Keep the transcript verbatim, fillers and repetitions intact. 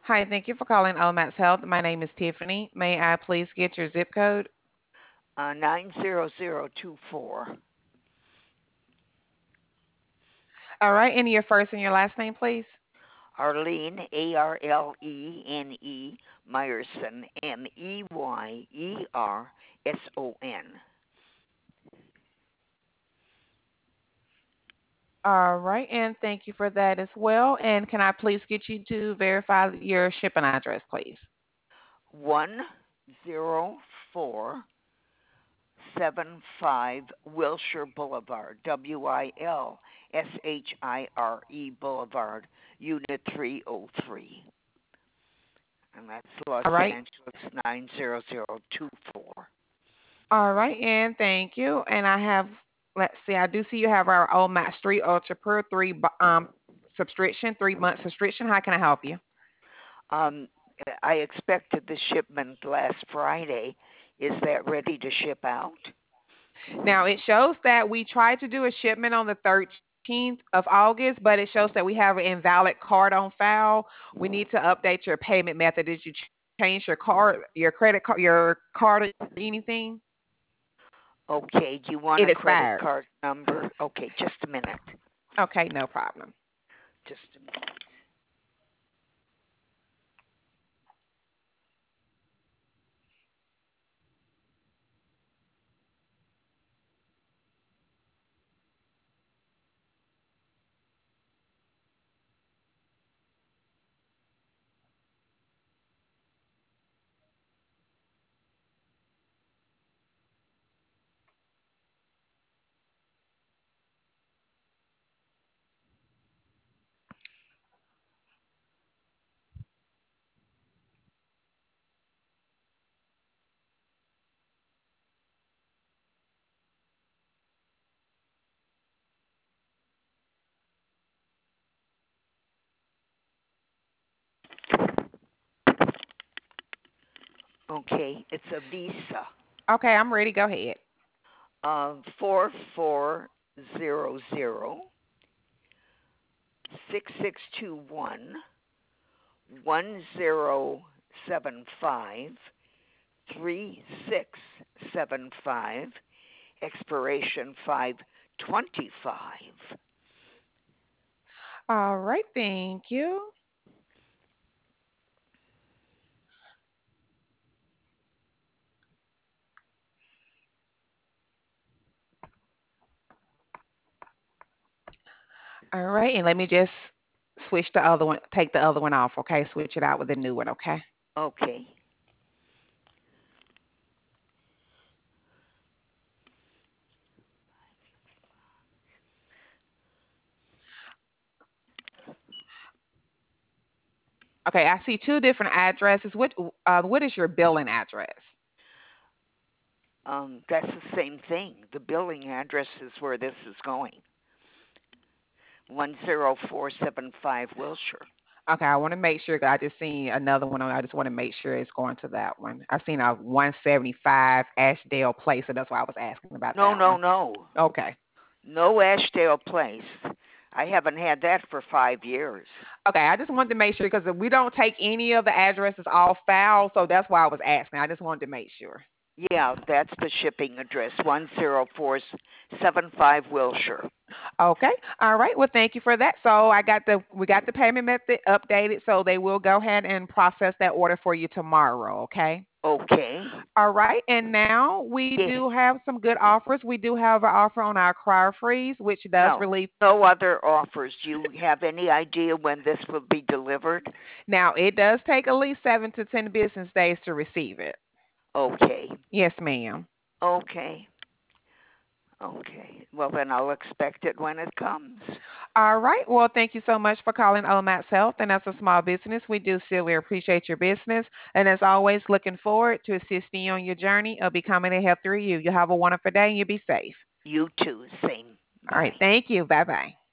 Hi, thank you for calling Max Health. My name is Tiffany. May I please get your zip code? Uh, nine zero zero two four. All right, and your first and your last name, please. Arlene, A R L E N E, Meyerson, M E Y E R S O N. All right, and thank you for that as well. And can I please get you to verify your shipping address, please? one zero four seven five Wilshire Boulevard, W I L S H I R E Boulevard, Unit three oh three. And that's Los All right. Angeles nine zero zero two four. All right, and thank you. And I have, let's see, I do see you have our old Max Street Ultra Per three bu- um subscription, three month subscription. How can I help you? Um, I expected the shipment last Friday. Is that ready to ship out? Now it shows that we tried to do a shipment on the thirteenth of August, but it shows that we have an invalid card on file. We need to update your payment method. Did you ch- change your card, your credit card, your card, or anything? Okay, do you want It a credit expired. card number? Okay, just a minute. Okay, no problem. Just a minute. Okay, it's a Visa. Okay, I'm ready. Go ahead. Uh, four four zero zero six six two one one zero seven five three six seven five. Expiration five twenty five. All right, thank you. All right, and let me just switch the other one, take the other one off. Okay, switch it out with the new one. Okay. Okay. Okay, I see two different addresses. What uh, what is your billing address? Um, that's the same thing. The billing address is where this is going. one zero four seven five Wilshire. Okay, I want to make sure. 'Cause I just seen another one. I just want to make sure it's going to that one. I seen a one seventy-five Ashdale Place, so that's why I was asking about No, that no, one. no. Okay. No Ashdale Place. I haven't had that for five years. Okay, I just wanted to make sure because we don't take any of the addresses off file, so that's why I was asking. I just wanted to make sure. Yeah, that's the shipping address. one zero four seven five Wilshire. Okay. All right. Well, thank you for that. So I got the we got the payment method updated, so they will go ahead and process that order for you tomorrow. Okay. Okay. All right, and now we Yeah. do have some good offers. We do have an offer on our Cryo Freeze, which does No, relieve. no other offers. Do you have any idea when this will be delivered? Now, it does take at least seven to ten business days to receive it. Okay. Yes, ma'am. Okay. Okay. Well, then I'll expect it when it comes. All right. Well, thank you so much for calling Omax Health. And as a small business, we do sincerely appreciate your business. And as always, looking forward to assisting you on your journey of becoming a healthier you. You have a wonderful day and you be safe. You too. Same. All right. Bye. Thank you. Bye bye.